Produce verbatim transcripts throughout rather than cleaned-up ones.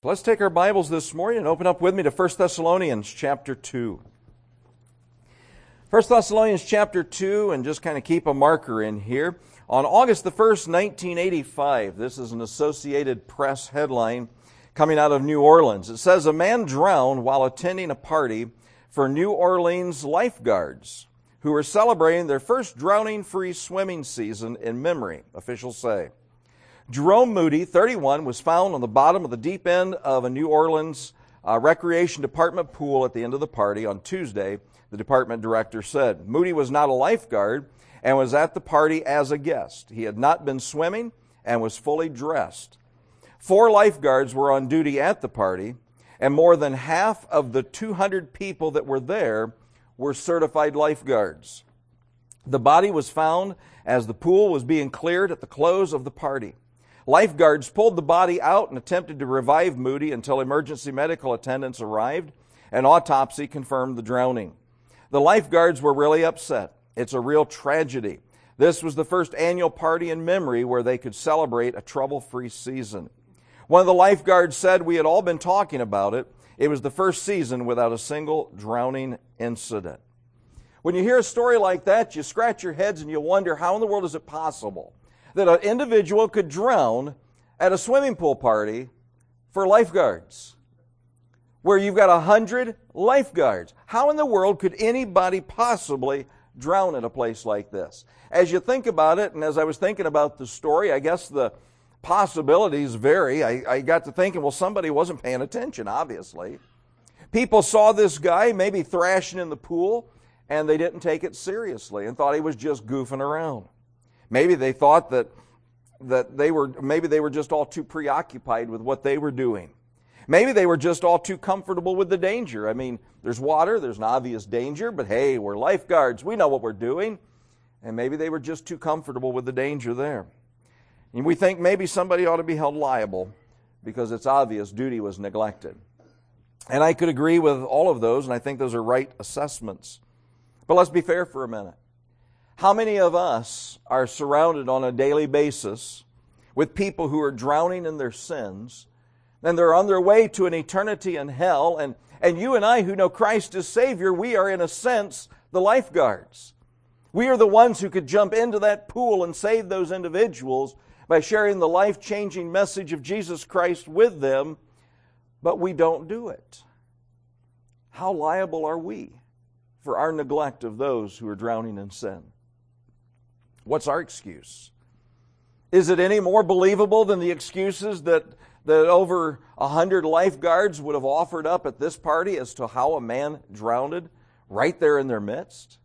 Let's take our Bibles this morning and open up with me to First Thessalonians chapter two. First Thessalonians chapter two, and just kind of keep a marker in here. On August the first, nineteen eighty-five, this is an Associated Press headline coming out of New Orleans. It says, a man drowned while attending a party for New Orleans lifeguards who were celebrating their first drowning-free swimming season in memory, officials say. Jerome Moody, thirty-one, was found on the bottom of the deep end of a New Orleans uh, Recreation Department pool at the end of the party on Tuesday, the department director said. Moody was not a lifeguard and was at the party as a guest. He had not been swimming and was fully dressed. Four lifeguards were on duty at the party, and more than half of the two hundred people that were there were certified lifeguards. The body was found as the pool was being cleared at the close of the party. Lifeguards pulled the body out and attempted to revive Moody until emergency medical attendants arrived. An autopsy confirmed the drowning. The lifeguards were really upset. It's a real tragedy. This was the first annual party in memory where they could celebrate a trouble-free season. One of the lifeguards said, we had all been talking about it. It was the first season without a single drowning incident. When you hear a story like that, you scratch your heads and you wonder, how in the world is it possible that an individual could drown at a swimming pool party for lifeguards, where you've got a hundred lifeguards? How in the world could anybody possibly drown at a place like this? As you think about it, and as I was thinking about the story, I guess the possibilities vary. I, I got to thinking, well, somebody wasn't paying attention, obviously. People saw this guy maybe thrashing in the pool, and they didn't take it seriously and thought he was just goofing around. Maybe they thought that that they were maybe they were just all too preoccupied with what they were doing. Maybe they were just all too comfortable with the danger. I mean, there's water, there's an obvious danger, but hey, we're lifeguards, we know what we're doing. And maybe they were just too comfortable with the danger there. And we think maybe somebody ought to be held liable because it's obvious duty was neglected. And I could agree with all of those, and I think those are right assessments. But let's be fair for a minute. How many of us are surrounded on a daily basis with people who are drowning in their sins, and they're on their way to an eternity in hell, and, and you and I who know Christ as Savior, we are in a sense the lifeguards. We are the ones who could jump into that pool and save those individuals by sharing the life-changing message of Jesus Christ with them, but we don't do it. How liable are we for our neglect of those who are drowning in sin? What's our excuse? Is it any more believable than the excuses that, that over a hundred lifeguards would have offered up at this party as to how a man drowned right there in their midst?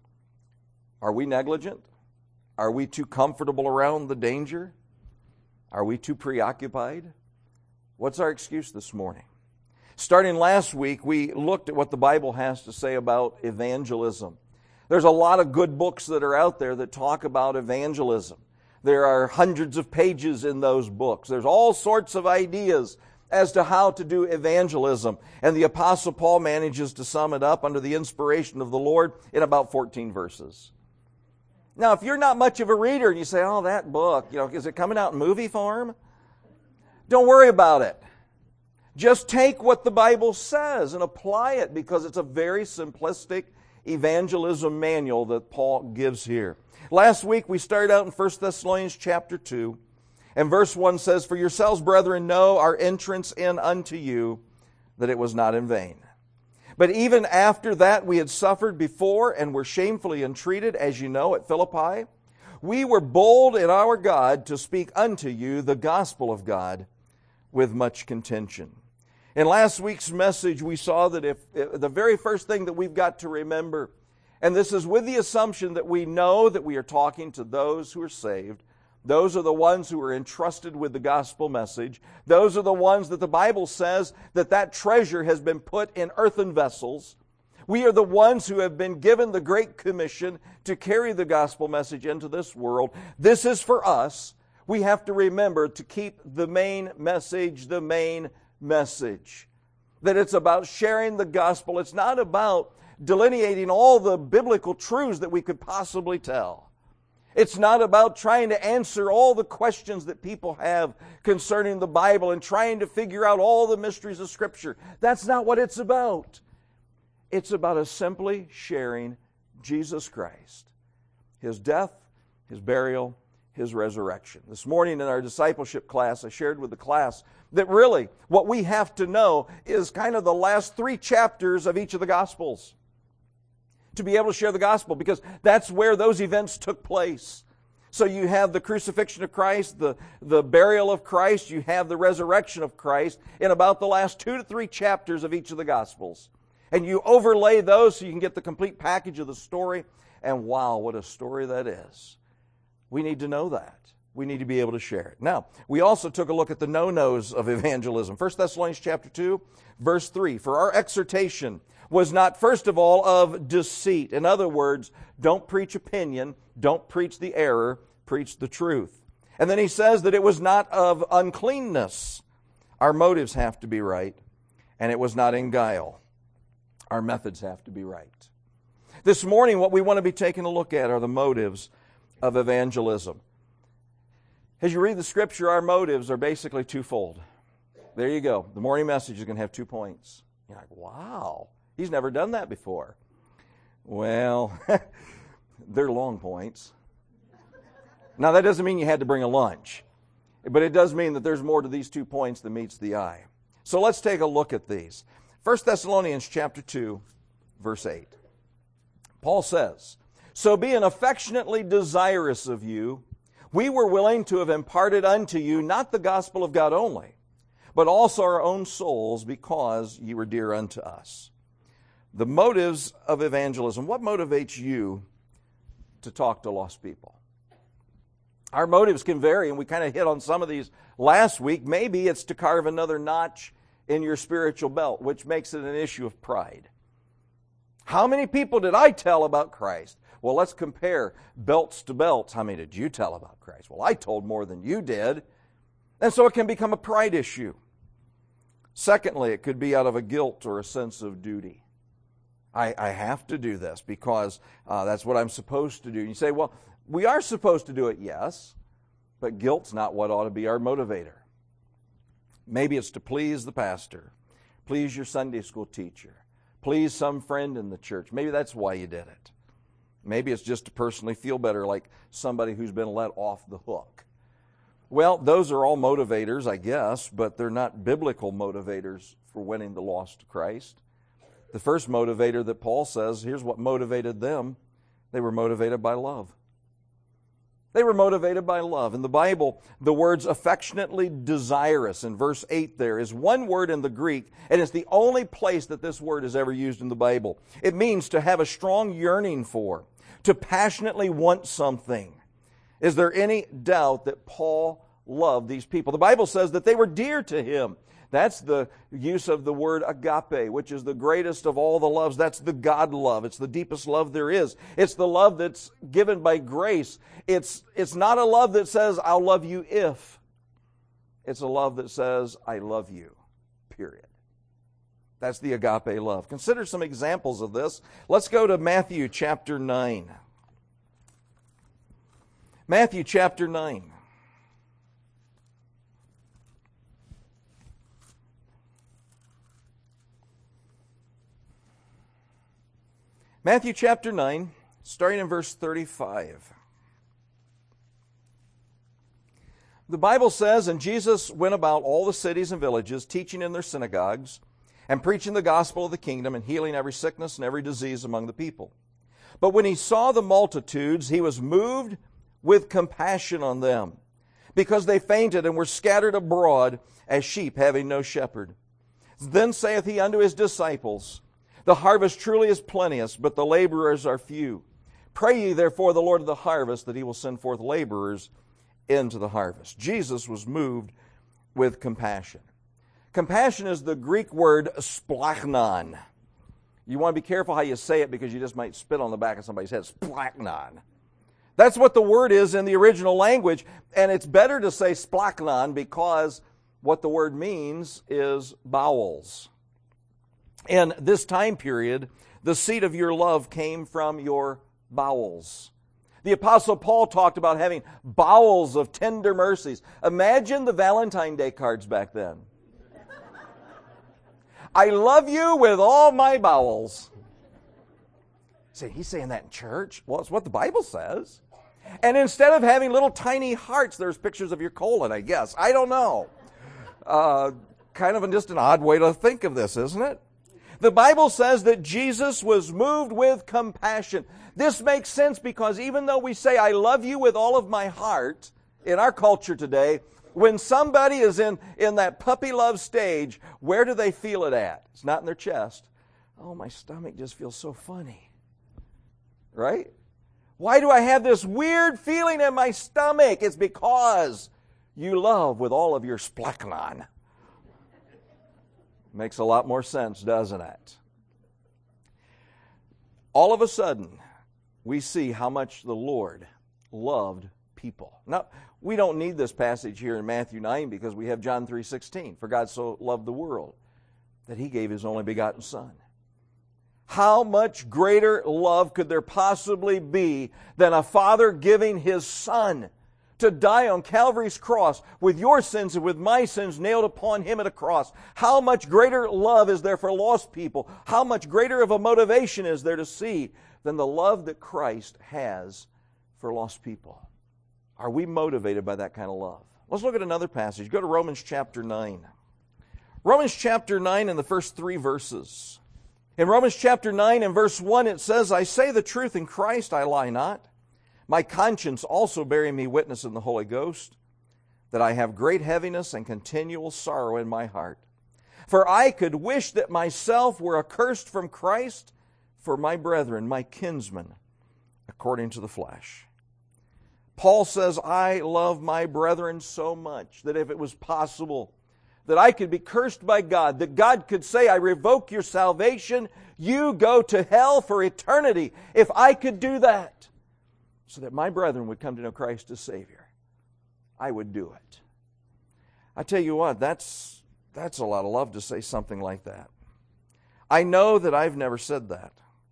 Are we negligent? Are we too comfortable around the danger? Are we too preoccupied? What's our excuse this morning? Starting last week, we looked at what the Bible has to say about evangelism. There's a lot of good books that are out there that talk about evangelism. There are hundreds of pages in those books. There's all sorts of ideas as to how to do evangelism. And the Apostle Paul manages to sum it up under the inspiration of the Lord in about fourteen verses. Now, if you're not much of a reader and you say, oh, that book, you know, is it coming out in movie form? Don't worry about it. Just take what the Bible says and apply it, because it's a very simplistic evangelism manual that Paul gives here. Last week we started out in First Thessalonians chapter two, and verse one says, for yourselves, brethren, know our entrance in unto you, that it was not in vain. But even after that we had suffered before and were shamefully entreated, as you know, at Philippi, we were bold in our God to speak unto you the gospel of God with much contention. In last week's message, we saw that if, if the very first thing that we've got to remember, and this is with the assumption that we know that we are talking to those who are saved, those are the ones who are entrusted with the gospel message, those are the ones that the Bible says that that treasure has been put in earthen vessels. We are the ones who have been given the Great Commission to carry the gospel message into this world. This is for us. We have to remember to keep the main message the main message. That it's about sharing the gospel. It's not about delineating all the biblical truths that we could possibly tell. It's not about trying to answer all the questions that people have concerning the Bible and trying to figure out all the mysteries of Scripture. That's not what it's about. It's about us simply sharing Jesus Christ, His death, His burial, His resurrection. This morning in our discipleship class, I shared with the class that really what we have to know is kind of the last three chapters of each of the Gospels to be able to share the gospel, because that's where those events took place. So you have the crucifixion of Christ, the, the burial of Christ, you have the resurrection of Christ in about the last two to three chapters of each of the Gospels. And you overlay those so you can get the complete package of the story. And wow, what a story that is. We need to know that. We need to be able to share it. Now, we also took a look at the no-nos of evangelism. First Thessalonians chapter two, verse three. For our exhortation was not first of all of deceit. In other words, don't preach opinion, don't preach the error, preach the truth. And then he says that it was not of uncleanness. Our motives have to be right. And it was not in guile. Our methods have to be right. This morning, what we want to be taking a look at are the motives of evangelism. As you read the Scripture, our motives are basically twofold. There you go. The morning message is going to have two points. You're like, wow, he's never done that before. Well, they're long points. Now, that doesn't mean you had to bring a lunch, but it does mean that there's more to these two points than meets the eye. So let's take a look at these. First Thessalonians chapter two, verse eight. Paul says, so being affectionately desirous of you, we were willing to have imparted unto you not the gospel of God only, but also our own souls, because ye were dear unto us. The motives of evangelism. What motivates you to talk to lost people? Our motives can vary, and we kind of hit on some of these last week. Maybe it's to carve another notch in your spiritual belt, which makes it an issue of pride. How many people did I tell about Christ? Well, let's compare belts to belts. How many did you tell about Christ? Well, I told more than you did. And so it can become a pride issue. Secondly, it could be out of a guilt or a sense of duty. I, I have to do this because uh, that's what I'm supposed to do. And you say, well, we are supposed to do it, yes, but guilt's not what ought to be our motivator. Maybe it's to please the pastor, please your Sunday school teacher, please some friend in the church. Maybe that's why you did it. Maybe it's just to personally feel better, like somebody who's been let off the hook. Well, those are all motivators, I guess, but they're not biblical motivators for winning the lost to Christ. The first motivator that Paul says, here's what motivated them. They were motivated by love. They were motivated by love. In the Bible, the words affectionately desirous in verse eight there is one word in the Greek, and it's the only place that this word is ever used in the Bible. It means to have a strong yearning for, to passionately want something. Is there any doubt that Paul loved these people? The Bible says that they were dear to him. That's the use of the word agape, which is the greatest of all the loves. That's the God love. It's the deepest love there is. It's the love that's given by grace. It's, it's not a love that says, I'll love you if. It's a love that says, I love you, period. That's the agape love. Consider some examples of this. Let's go to Matthew chapter nine. Matthew chapter nine. Matthew chapter nine, starting in verse thirty-five. The Bible says, and Jesus went about all the cities and villages, teaching in their synagogues, and preaching the gospel of the kingdom, and healing every sickness and every disease among the people. But when he saw the multitudes, he was moved with compassion on them, because they fainted and were scattered abroad as sheep having no shepherd. Then saith he unto his disciples, the harvest truly is plenteous, but the laborers are few. Pray ye therefore the Lord of the harvest that he will send forth laborers into the harvest. Jesus was moved with compassion. Compassion is the Greek word splachnon. You want to be careful how you say it because you just might spit on the back of somebody's head. Splachnon. That's what the word is in the original language, and it's better to say splachnon because what the word means is bowels. In this time period, the seat of your love came from your bowels. The Apostle Paul talked about having bowels of tender mercies. Imagine the Valentine Day cards back then. I love you with all my bowels. See, he's saying that in church? Well, it's what the Bible says. And instead of having little tiny hearts, there's pictures of your colon, I guess. I don't know. Uh, kind of just an odd way to think of this, isn't it? The Bible says that Jesus was moved with compassion. This makes sense because even though we say, I love you with all of my heart, in our culture today, when somebody is in, in that puppy love stage, where do they feel it at? It's not in their chest. Oh, my stomach just feels so funny. Right? Why do I have this weird feeling in my stomach? It's because you love with all of your splachnon. Makes a lot more sense, doesn't it? All of a sudden, we see how much the Lord loved people. Now, we don't need this passage here in Matthew nine because we have John three sixteen. For God so loved the world that He gave His only begotten Son. How much greater love could there possibly be than a father giving his son to die on Calvary's cross with your sins and with my sins nailed upon Him at a cross? How much greater love is there for lost people? How much greater of a motivation is there to see than the love that Christ has for lost people? Are we motivated by that kind of love? Let's look at another passage. Go to Romans chapter nine. Romans chapter nine and the first three verses. In Romans chapter nine and verse one it says, I say the truth in Christ, I lie not. My conscience also bearing me witness in the Holy Ghost, that I have great heaviness and continual sorrow in my heart. For I could wish that myself were accursed from Christ for my brethren, my kinsmen, according to the flesh. Paul says, I love my brethren so much that if it was possible that I could be cursed by God, that God could say, I revoke your salvation, you go to hell for eternity. If I could do that, so that my brethren would come to know Christ as Savior, I would do it. I tell you what, that's, that's a lot of love to say something like that. I know that I've never said that.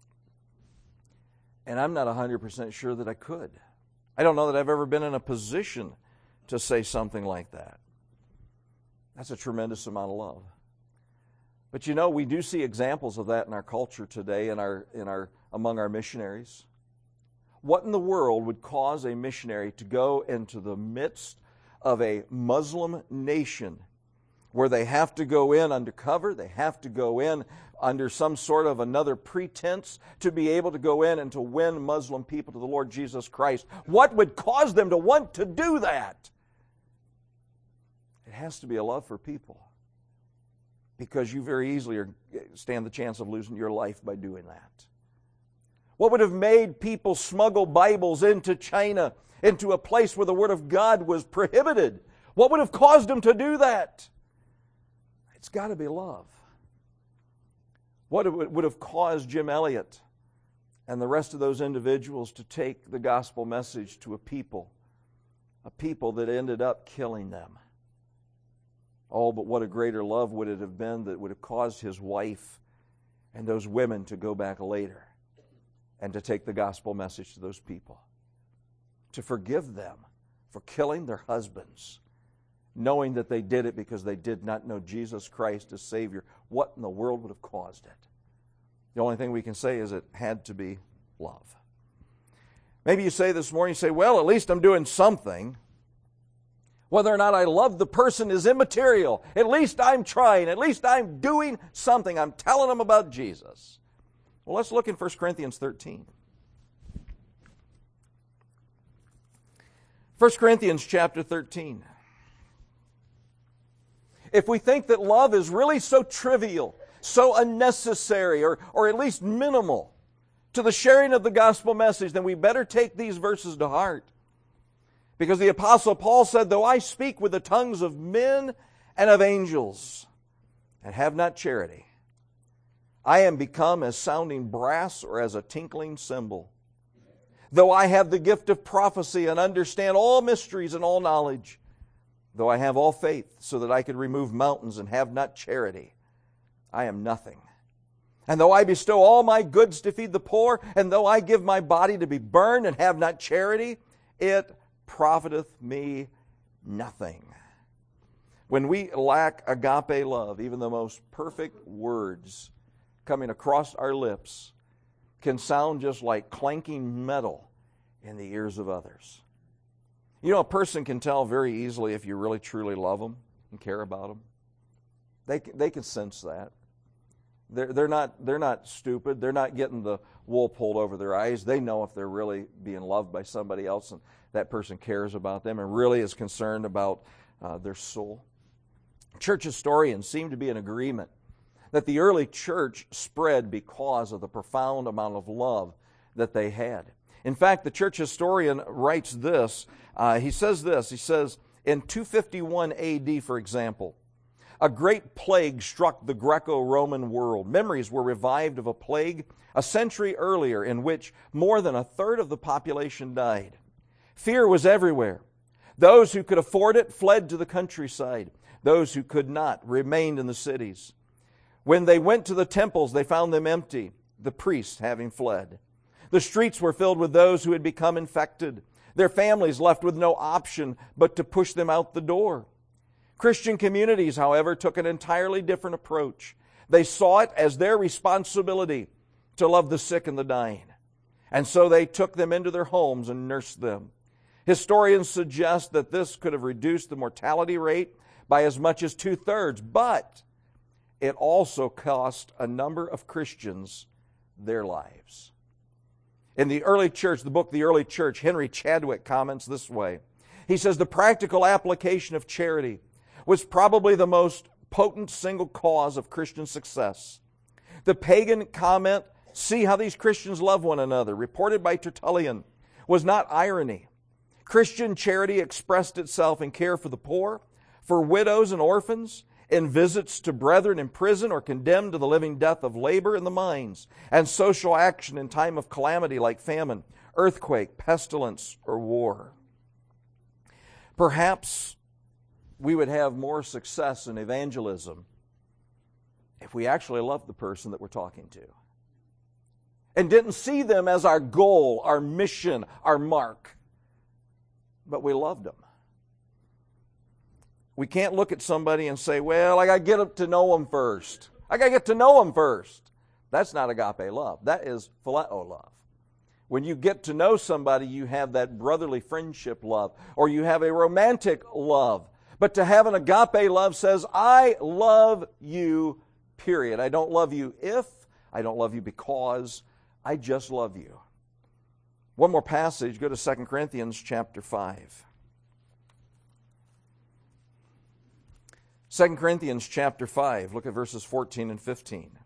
And I'm not one hundred percent sure that I could. I don't know that I've ever been in a position to say something like that. That's a tremendous amount of love. But you know, we do see examples of that in our culture today, in our, in our, among our missionaries. What in the world would cause a missionary to go into the midst of a Muslim nation where they have to go in undercover, they have to go in under some sort of another pretense to be able to go in and to win Muslim people to the Lord Jesus Christ? What would cause them to want to do that? It has to be a love for people, because you very easily are, stand the chance of losing your life by doing that. What would have made people smuggle Bibles into China, into a place where the Word of God was prohibited? What would have caused them to do that? It's got to be love. What would have caused Jim Elliot and the rest of those individuals to take the gospel message to a people, a people that ended up killing them? Oh, but what a greater love would it have been that would have caused his wife and those women to go back later and to take the gospel message to those people, to forgive them for killing their husbands, knowing that they did it because they did not know Jesus Christ as Savior. What in the world would have caused it? The only thing we can say is it had to be love. Maybe you say this morning, you say, well, at least I'm doing something. Whether or not I love the person is immaterial. At least I'm trying. At least I'm doing something. I'm telling them about Jesus. Well, let's look in First Corinthians thirteen. First Corinthians chapter thirteen. If we think that love is really so trivial, so unnecessary, or, or at least minimal to the sharing of the gospel message, then we better take these verses to heart. Because the Apostle Paul said, though I speak with the tongues of men and of angels, and have not charity, I am become as sounding brass or as a tinkling cymbal. Though I have the gift of prophecy and understand all mysteries and all knowledge, though I have all faith so that I could remove mountains and have not charity, I am nothing. And though I bestow all my goods to feed the poor, and though I give my body to be burned and have not charity, it profiteth me nothing. When we lack agape love, even the most perfect words coming across our lips can sound just like clanking metal in the ears of others. You know, a person can tell very easily if you really truly love them and care about them. They they can sense that. They're, they're not they're not stupid. They're not getting the wool pulled over their eyes. They know if they're really being loved by somebody else and that person cares about them and really is concerned about uh, their soul. Church historians seem to be in agreement that the early church spread because of the profound amount of love that they had. In fact, the church historian writes this. Uh, he says this. He says, in two fifty-one A D, for example, a great plague struck the Greco-Roman world. Memories were revived of a plague a century earlier in which more than a third of the population died. Fear was everywhere. Those who could afford it fled to the countryside. Those who could not remained in the cities. When they went to the temples, they found them empty, the priests having fled. The streets were filled with those who had become infected, their families left with no option but to push them out the door. Christian communities, however, took an entirely different approach. They saw it as their responsibility to love the sick and the dying. And so they took them into their homes and nursed them. Historians suggest that this could have reduced the mortality rate by as much as two-thirds, but it also cost a number of Christians their lives. In the early church, the book The Early Church, Henry Chadwick comments this way. He says, the practical application of charity was probably the most potent single cause of Christian success. The pagan comment, see how these Christians love one another, reported by Tertullian, was not irony. Christian charity expressed itself in care for the poor, for widows and orphans, in visits to brethren in prison or condemned to the living death of labor in the mines, and social action in time of calamity like famine, earthquake, pestilence, or war. Perhaps we would have more success in evangelism if we actually loved the person that we're talking to and didn't see them as our goal, our mission, our mark, but we loved them. We can't look at somebody and say, well, I got to get to know them first. I got to get to know them first. That's not agape love. That is phileo love. When you get to know somebody, you have that brotherly friendship love, or you have a romantic love. But to have an agape love says, I love you, period. I don't love you if, I don't love you because, I just love you. One more passage, go to Second Corinthians chapter five. Second Corinthians chapter five, look at verses fourteen and fifteen.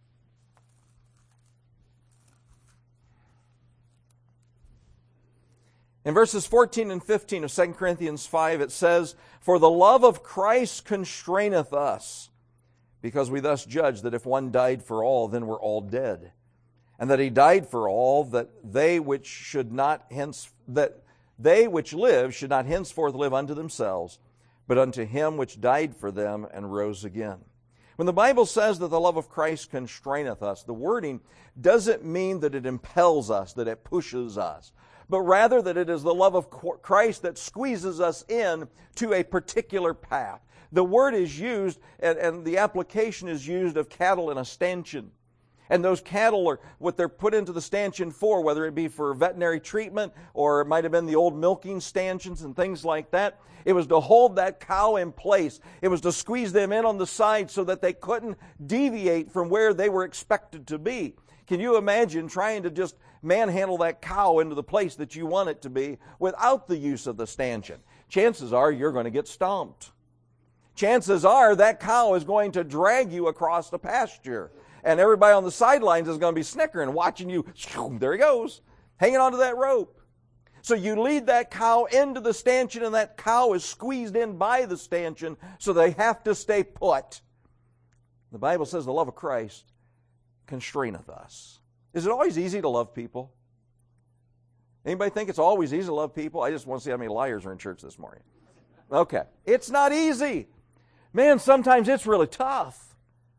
In verses fourteen and fifteen of Second Corinthians five, it says, for the love of Christ constraineth us, because we thus judge that if one died for all, then we're all dead. And that he died for all, that they which should not hence that they which live should not henceforth live unto themselves, but unto him which died for them and rose again. When the Bible says that the love of Christ constraineth us, the wording doesn't mean that it impels us, that it pushes us, but rather that it is the love of Christ that squeezes us in to a particular path. The word is used, and, and the application is used of cattle in a stanchion. And those cattle are what they're put into the stanchion for, whether it be for veterinary treatment or it might have been the old milking stanchions and things like that. It was to hold that cow in place. It was to squeeze them in on the side so that they couldn't deviate from where they were expected to be. Can you imagine trying to just manhandle that cow into the place that you want it to be without the use of the stanchion? Chances are you're going to get stomped. Chances are that cow is going to drag you across the pasture. And everybody on the sidelines is going to be snickering, watching you. There he goes, hanging onto that rope. So you lead that cow into the stanchion, and that cow is squeezed in by the stanchion, so they have to stay put. The Bible says the love of Christ constraineth us. Is it always easy to love people? Anybody think it's always easy to love people? I just want to see how many liars are in church this morning. Okay. It's not easy. Man, sometimes it's really tough.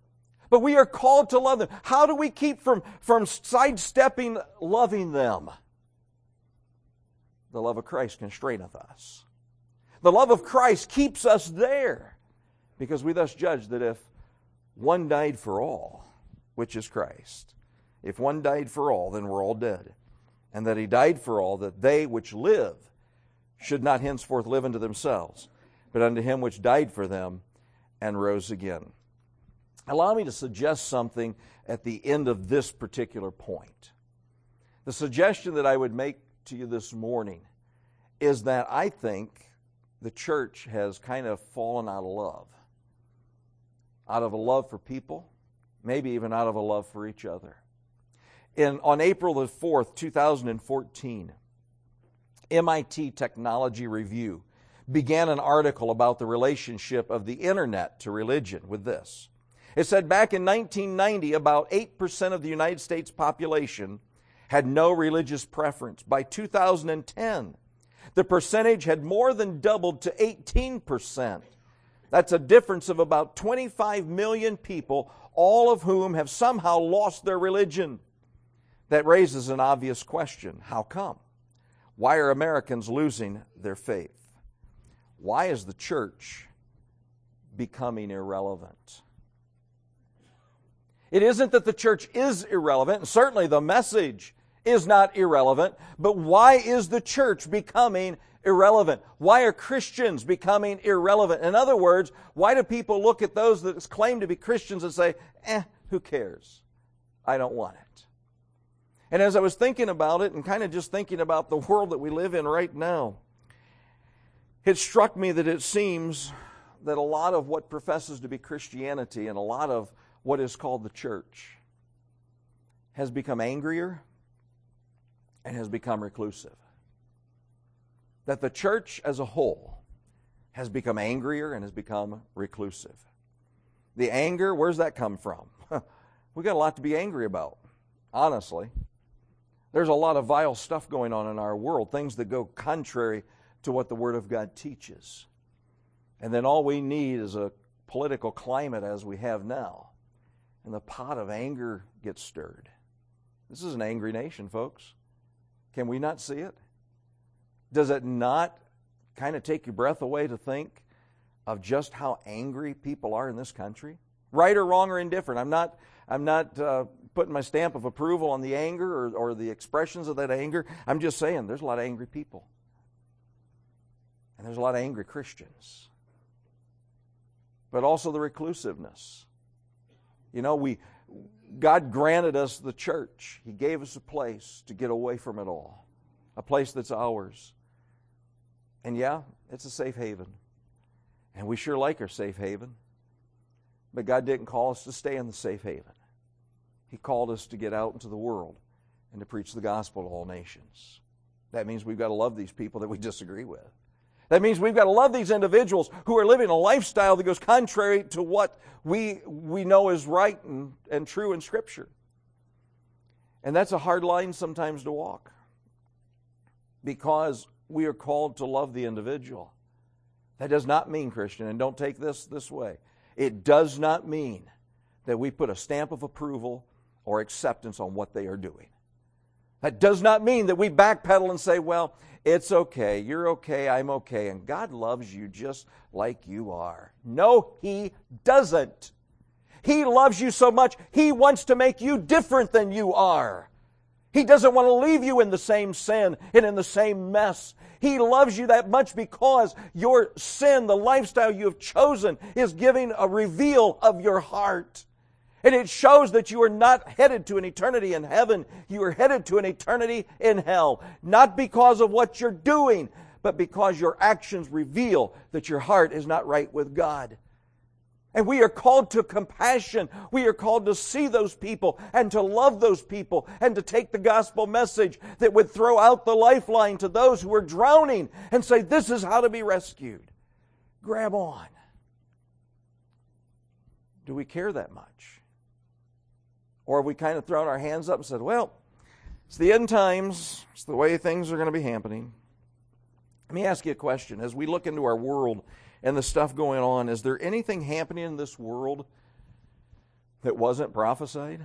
But we are called to love them. How do we keep from, from sidestepping loving them? The love of Christ constraineth us. The love of Christ keeps us there, because we thus judge that if one died for all, which is Christ, if one died for all, then we're all dead. And that He died for all, that they which live should not henceforth live unto themselves, but unto Him which died for them and rose again. Allow me to suggest something at the end of this particular point. The suggestion that I would make to you this morning is that I think the church has kind of fallen out of love. Out of a love for people, maybe even out of a love for each other. In, on April the fourth, two thousand fourteen, M I T Technology Review began an article about the relationship of the internet to religion with this. It said back in nineteen ninety, about eight percent of the United States population had no religious preference. By two thousand ten, the percentage had more than doubled to eighteen percent. That's a difference of about twenty-five million people, all of whom have somehow lost their religion. That raises an obvious question. How come? Why are Americans losing their faith? Why is the church becoming irrelevant? It isn't that the church is irrelevant, and certainly the message is not irrelevant, but why is the church becoming irrelevant? Why are Christians becoming irrelevant? In other words, why do people look at those that claim to be Christians and say, eh, who cares? I don't want it. And as I was thinking about it and kind of just thinking about the world that we live in right now, it struck me that it seems that a lot of what professes to be Christianity and a lot of what is called the church has become angrier and has become reclusive. That the church as a whole has become angrier and has become reclusive. The anger, where's that come from? We've got a lot to be angry about, honestly. There's a lot of vile stuff going on in our world, things that go contrary to what the Word of God teaches. And then all we need is a political climate as we have now, and the pot of anger gets stirred. This is an angry nation, folks. Can we not see it? Does it not kind of take your breath away to think of just how angry people are in this country? Right or wrong or indifferent. I'm not, I'm not uh, putting my stamp of approval on the anger or, or the expressions of that anger. I'm just saying there's a lot of angry people. And there's a lot of angry Christians. But also the reclusiveness. You know, we God granted us the church. He gave us a place to get away from it all. A place that's ours. And yeah, it's a safe haven. And we sure like our safe haven. But God didn't call us to stay in the safe haven. He called us to get out into the world and to preach the gospel to all nations. That means we've got to love these people that we disagree with. That means we've got to love these individuals who are living a lifestyle that goes contrary to what we we know is right and, and true in Scripture. And that's a hard line sometimes to walk, because we are called to love the individual. That does not mean, Christian, and don't take this this way, it does not mean that we put a stamp of approval or acceptance on what they are doing. That does not mean that we backpedal and say, well, it's okay, you're okay, I'm okay, and God loves you just like you are. No, He doesn't. He loves you so much, He wants to make you different than you are. He doesn't want to leave you in the same sin and in the same mess. He loves you that much because your sin, the lifestyle you have chosen, is giving a reveal of your heart. And it shows that you are not headed to an eternity in heaven. You are headed to an eternity in hell. Not because of what you're doing, but because your actions reveal that your heart is not right with God. And we are called to compassion. We are called to see those people and to love those people and to take the gospel message that would throw out the lifeline to those who are drowning and say, this is how to be rescued. Grab on. Do we care that much? Or have we kind of thrown our hands up and said, well, it's the end times. It's the way things are going to be happening. Let me ask you a question. As we look into our world and the stuff going on, is there anything happening in this world that wasn't prophesied?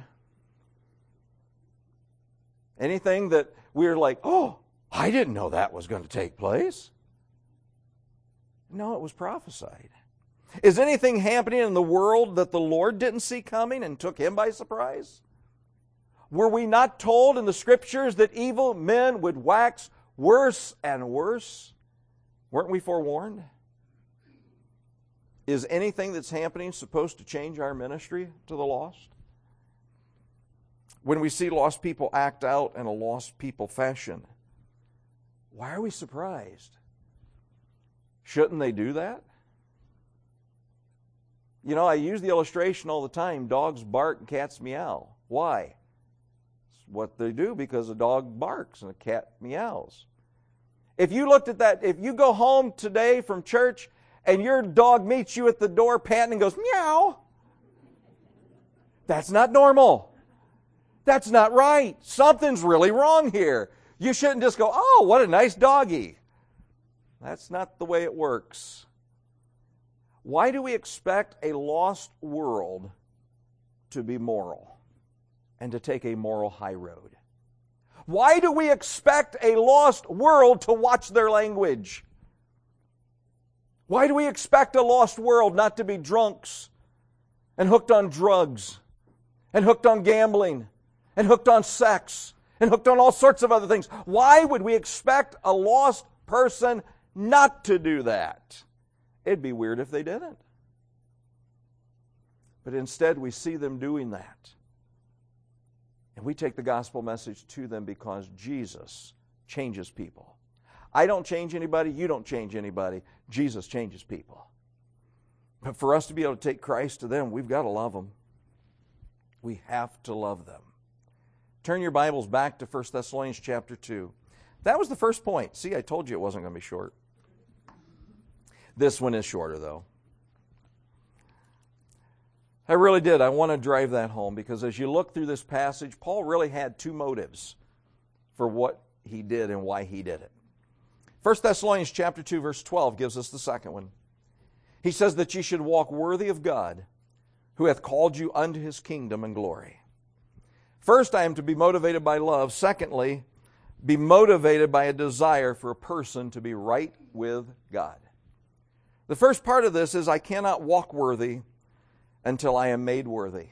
Anything that we're like, oh, I didn't know that was going to take place? No, it was prophesied. Is anything happening in the world that the Lord didn't see coming and took him by surprise? Were we not told in the Scriptures that evil men would wax worse and worse? Weren't we forewarned? Is anything that's happening supposed to change our ministry to the lost? When we see lost people act out in a lost people fashion, why are we surprised? Shouldn't they do that? You know, I use the illustration all the time, dogs bark and cats meow. Why? It's what they do because a dog barks and a cat meows. If you looked at that, if you go home today from church and your dog meets you at the door panting and goes, meow, that's not normal. That's not right. Something's really wrong here. You shouldn't just go, oh, what a nice doggy. That's not the way it works. Why do we expect a lost world to be moral and to take a moral high road? Why do we expect a lost world to watch their language? Why do we expect a lost world not to be drunks and hooked on drugs and hooked on gambling and hooked on sex and hooked on all sorts of other things? Why would we expect a lost person not to do that? It'd be weird if they didn't. But instead we see them doing that. And we take the gospel message to them because Jesus changes people. I don't change anybody, you don't change anybody. Jesus changes people. But for us to be able to take Christ to them, we've got to love them. We have to love them. Turn your Bibles back to First Thessalonians chapter two. That was the first point. See, I told you it wasn't going to be short. This one is shorter, though. I really did. I want to drive that home because as you look through this passage, Paul really had two motives for what he did and why he did it. First Thessalonians chapter two, verse twelve gives us the second one. He says that ye should walk worthy of God, who hath called you unto his kingdom and glory. First, I am to be motivated by love. Secondly, be motivated by a desire for a person to be right with God. The first part of this is I cannot walk worthy until I am made worthy.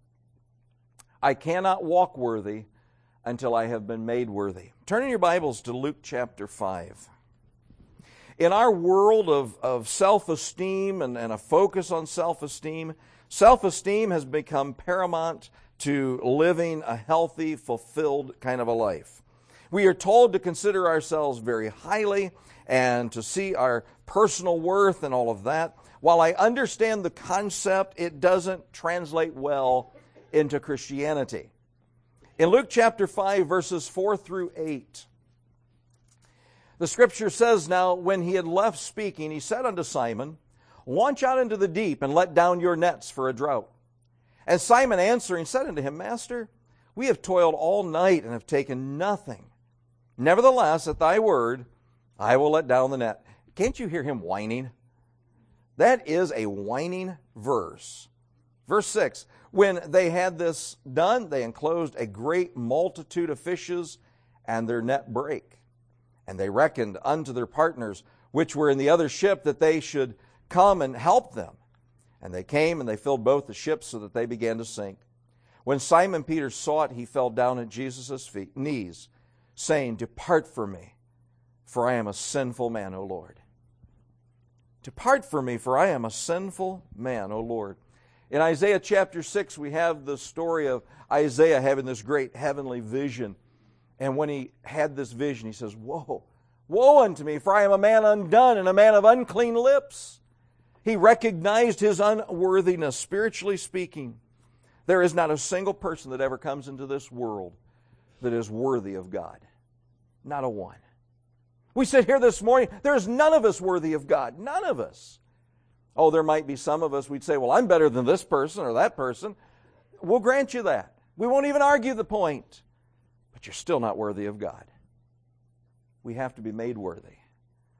I cannot walk worthy until I have been made worthy. Turn in your Bibles to Luke chapter five. In our world of, of self-esteem and, and a focus on self-esteem, self-esteem has become paramount to living a healthy, fulfilled kind of a life. We are told to consider ourselves very highly and to see our personal worth and all of that. While I understand the concept, it doesn't translate well into Christianity. In Luke chapter five, verses four through eight, the Scripture says, Now when he had left speaking, he said unto Simon, Launch out into the deep, and let down your nets for a draught. And Simon answering said unto him, Master, we have toiled all night and have taken nothing. Nevertheless, at thy word, I will let down the net. Can't you hear him whining? That is a whining verse. Verse six, when they had this done, they enclosed a great multitude of fishes, and their net brake. And they reckoned unto their partners, which were in the other ship, that they should come and help them. And they came, and they filled both the ships, so that they began to sink. When Simon Peter saw it, he fell down at Jesus' feet, knees, saying, Depart from me, for I am a sinful man, O Lord. Depart from me, for I am a sinful man, O Lord. In Isaiah chapter six, we have the story of Isaiah having this great heavenly vision. And when he had this vision, he says, Woe, woe unto me, for I am a man undone and a man of unclean lips. He recognized his unworthiness, spiritually speaking. There is not a single person that ever comes into this world that is worthy of God. Not a one. We sit here this morning, there's none of us worthy of God. None of us. Oh, there might be some of us, we'd say, well, I'm better than this person or that person. We'll grant you that. We won't even argue the point. But you're still not worthy of God. We have to be made worthy.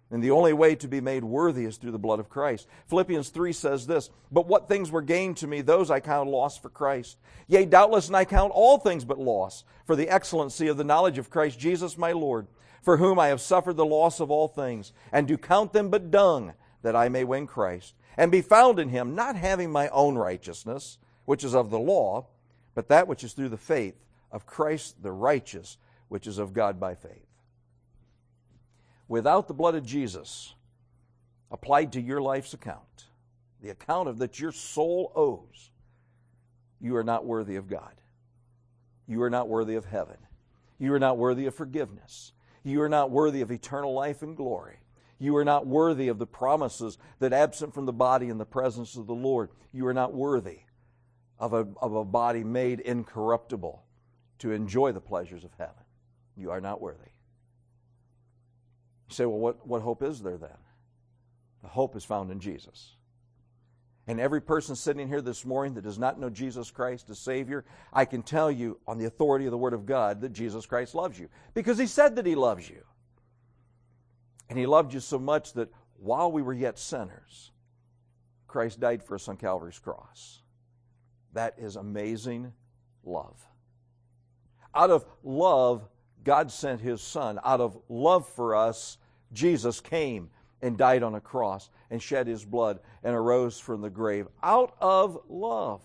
And the only way to be made worthy is through the blood of Christ. Philippians three says this, "But what things were gained to me, those I count loss for Christ. Yea, doubtless, and I count all things but loss, for the excellency of the knowledge of Christ Jesus my Lord, for whom I have suffered the loss of all things, and do count them but dung, that I may win Christ, and be found in him, not having my own righteousness, which is of the law, but that which is through the faith of Christ the righteous, which is of God by faith." Without the blood of Jesus applied to your life's account, the account of that your soul owes, you are not worthy of God. You are not worthy of heaven. You are not worthy of forgiveness. You are not worthy of eternal life and glory. You are not worthy of the promises that absent from the body in the presence of the Lord. You are not worthy of a, of a body made incorruptible to enjoy the pleasures of heaven. You are not worthy. You say, well, what, what hope is there then? The hope is found in Jesus. And every person sitting here this morning that does not know Jesus Christ as Savior, I can tell you on the authority of the Word of God that Jesus Christ loves you. Because He said that He loves you. And He loved you so much that while we were yet sinners, Christ died for us on Calvary's cross. That is amazing love. Out of love, God sent His Son. Out of love for us, Jesus came and died on a cross and shed His blood and arose from the grave. Out of love.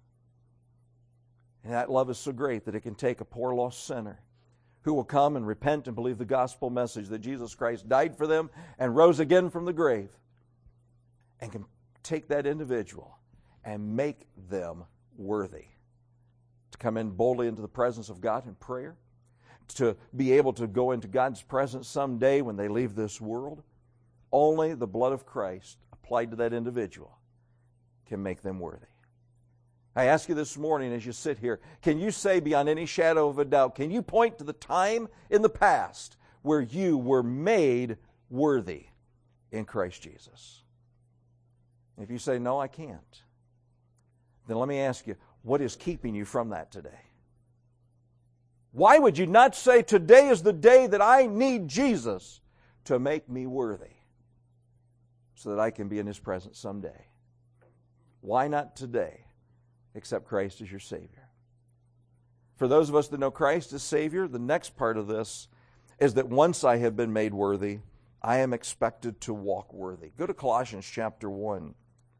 And that love is so great that it can take a poor lost sinner who will come and repent and believe the gospel message that Jesus Christ died for them and rose again from the grave, and can take that individual and make them worthy to come in boldly into the presence of God in prayer, to be able to go into God's presence someday when they leave this world. Only the blood of Christ applied to that individual can make them worthy. I ask you this morning as you sit here, can you say beyond any shadow of a doubt, can you point to the time in the past where you were made worthy in Christ Jesus? If you say, no, I can't, then let me ask you, what is keeping you from that today? Why would you not say, today is the day that I need Jesus to make me worthy so that I can be in His presence someday? Why not today accept Christ as your Savior? For those of us that know Christ as Savior, the next part of this is that once I have been made worthy, I am expected to walk worthy. Go to Colossians chapter one.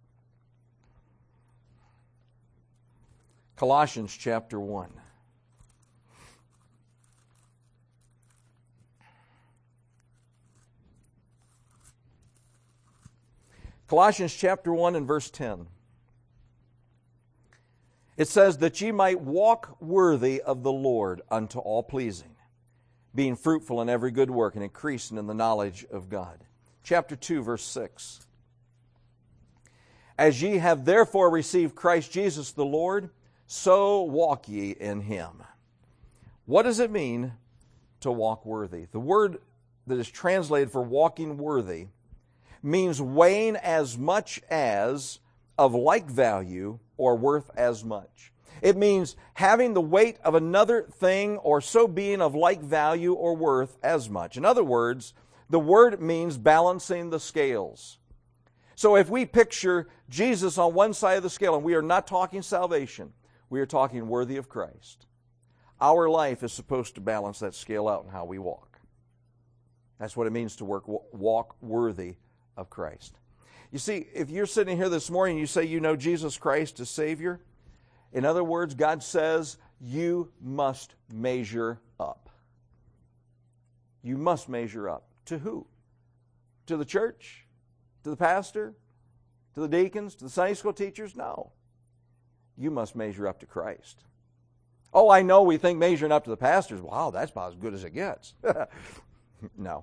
Colossians chapter one. Colossians chapter one and verse ten. It says, that ye might walk worthy of the Lord unto all pleasing, being fruitful in every good work and increasing in the knowledge of God. Chapter two, verse six. As ye have therefore received Christ Jesus the Lord, so walk ye in Him. What does it mean to walk worthy? The word that is translated for walking worthy means weighing as much as, of like value, or worth as much. It means having the weight of another thing, or so being of like value or worth as much. In other words, the word means balancing the scales. So if we picture Jesus on one side of the scale, and we are not talking salvation, we are talking worthy of Christ, our life is supposed to balance that scale out in how we walk. That's what it means to work, walk worthy of Christ. You see, if you're sitting here this morning and you say you know Jesus Christ as Savior, in other words, God says you must measure up. You must measure up. To who? To the church? To the pastor? To the deacons? To the Sunday school teachers? No. You must measure up to Christ. Oh, I know we think measuring up to the pastors, wow, that's about as good as it gets. No.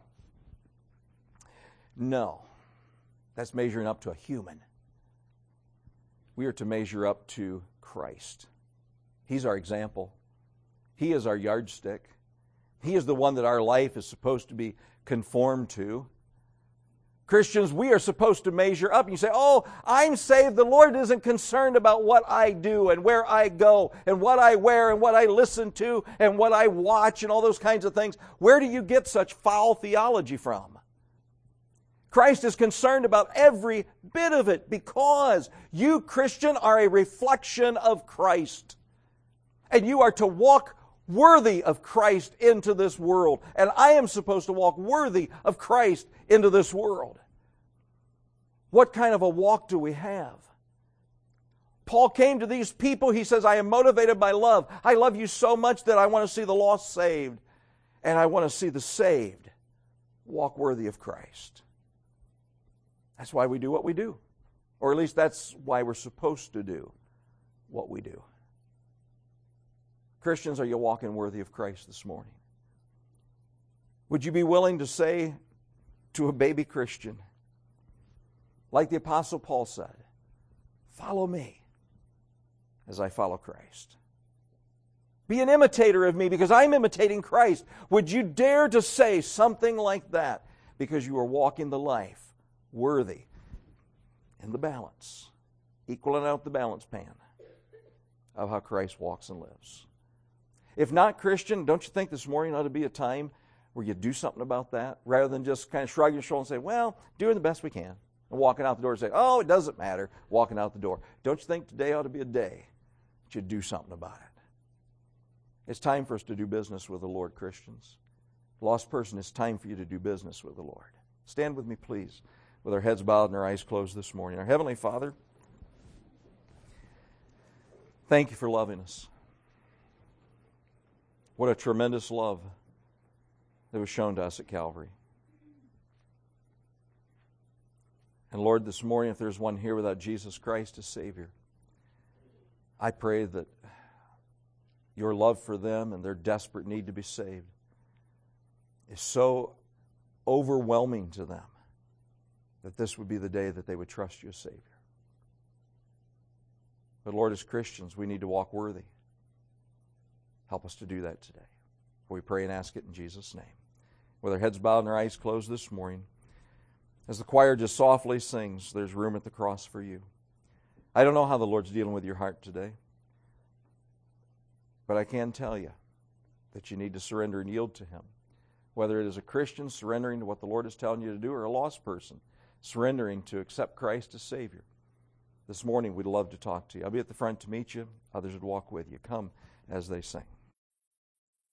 No. That's measuring up to a human. We are to measure up to Christ. He's our example. He is our yardstick. He is the one that our life is supposed to be conformed to. Christians, we are supposed to measure up. And you say, oh, I'm saved. The Lord isn't concerned about what I do and where I go and what I wear and what I listen to and what I watch and all those kinds of things. Where do you get such foul theology from? Christ is concerned about every bit of it because you, Christian, are a reflection of Christ. And you are to walk worthy of Christ into this world. And I am supposed to walk worthy of Christ into this world. What kind of a walk do we have? Paul came to these people. He says, I am motivated by love. I love you so much that I want to see the lost saved. And I want to see the saved walk worthy of Christ. That's why we do what we do. Or at least that's why we're supposed to do what we do. Christians, are you walking worthy of Christ this morning? Would you be willing to say to a baby Christian, like the Apostle Paul said, follow me as I follow Christ? Be an imitator of me because I'm imitating Christ. Would you dare to say something like that because you are walking the life worthy in the balance, equaling out the balance pan of how Christ walks and lives? If not, Christian, don't you think this morning ought to be a time where you do something about that rather than just kind of shrug your shoulders and say, well, doing the best we can, and walking out the door and say, oh, it doesn't matter, walking out the door. Don't you think today ought to be a day that you do something about it? It's time for us to do business with the Lord, Christians. Lost person, it's time for you to do business with the Lord. Stand with me, please, with our heads bowed and our eyes closed this morning. Our Heavenly Father, thank you for loving us. What a tremendous love that was shown to us at Calvary. And Lord, this morning, if there's one here without Jesus Christ as Savior, I pray that your love for them and their desperate need to be saved is so overwhelming to them that this would be the day that they would trust you as Savior. But Lord, as Christians, we need to walk worthy. Help us to do that today. We pray and ask it in Jesus' name. With our heads bowed and our eyes closed this morning, as the choir just softly sings, there's room at the cross for you. I don't know how the Lord's dealing with your heart today, but I can tell you that you need to surrender and yield to Him. Whether it is a Christian surrendering to what the Lord is telling you to do or a lost person surrendering to accept Christ as Savior. This morning we'd love to talk to you. I'll be at the front to meet you. Others would walk with you. Come as they sing.